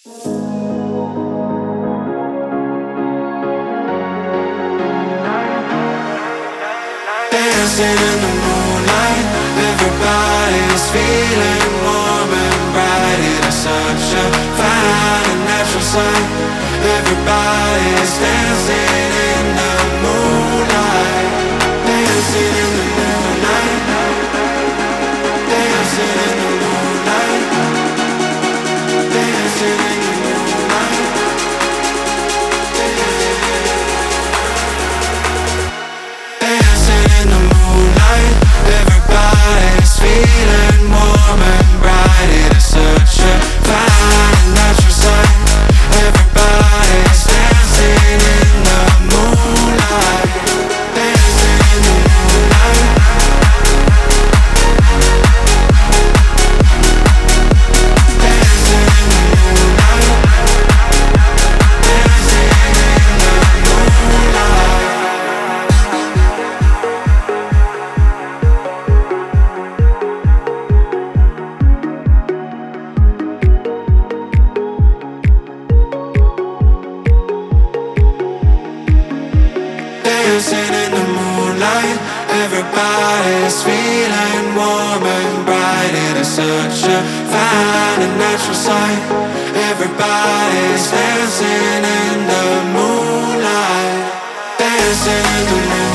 Dancing in the moonlight, everybody's feeling warm and bright. It is such a fine and natural sight. Everybody's dancing in the moonlight, dancing in the moonlight, dancing in the moonlight, dancing in the moonlight. Dancing in the moonlight, everybody's feeling warm and bright. It is such a fine and natural sight. Everybody's dancing in the moonlight, dancing in the moonlight, dancing in the moonlight, dancing in the moonlight. Dancing in the moonlight, everybody's feeling warm and bright. It is such a fine and natural sight. Everybody's dancing in the moonlight, dancing in the moonlight.